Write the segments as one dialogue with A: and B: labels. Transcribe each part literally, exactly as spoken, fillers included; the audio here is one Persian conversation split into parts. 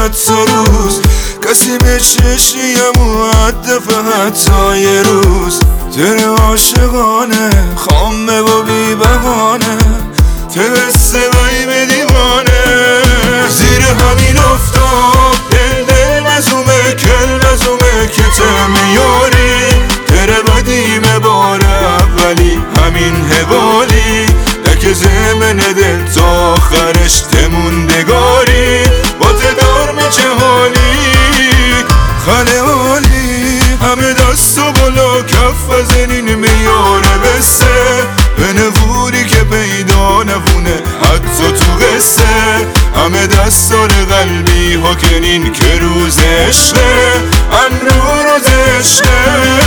A: حتی روز کسی به چشیم و حدف حتی یه روز تره عاشقانه خامه و بی بهانه ته سوایی به دیوانه زیر همین افتاد دل دل مزومه کل مزومه که تم یاری تره بدیم بار اولی همین حوالی لکه زمن دل تا آخرش تموندگاری با تدار میچه حالی خاله حالی همه دست و بالا کف از این میاره بسه به نووری که پیدا نفونه حتی تو قصه همه دستار قلبی ها کنین که روز عشقه انو روز عشقه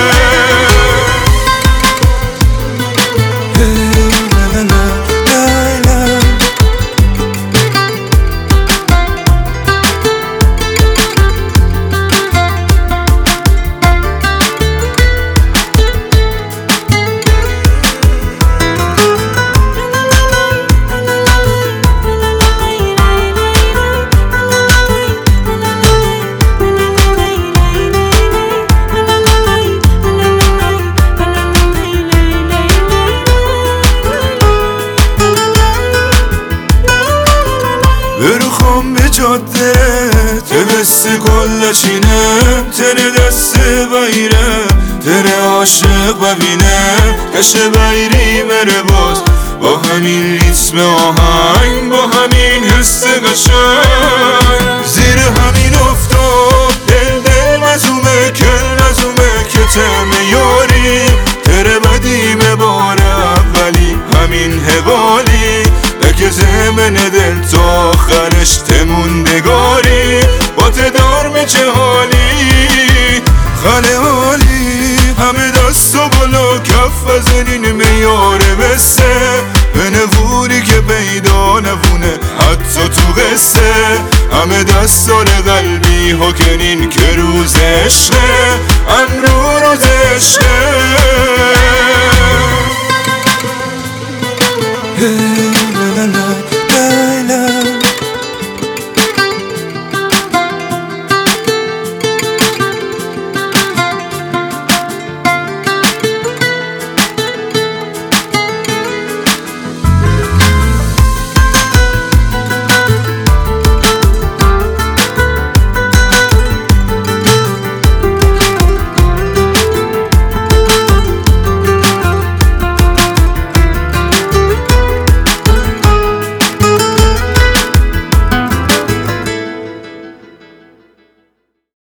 A: بروخم به جاده تبست کلشینه تره دست بایره تره عاشق ببینه کش بایری مره باز با همین ریتم آهنگ با همین حس قشنگ زیر همین افتاد دل دل مزومه کل مزومه که تم یاری تره بدیم بار اولی همین حوالی لکه زمن دل تا آخرش تموندگاری با تدار میچه حالی خاله حالی همه دست و بالا کف از این میاره بسه به نووری که پیدا نفونه حتی تو قصه همه دستار قلبی ها کنین که روز عشقه انو روز عشقه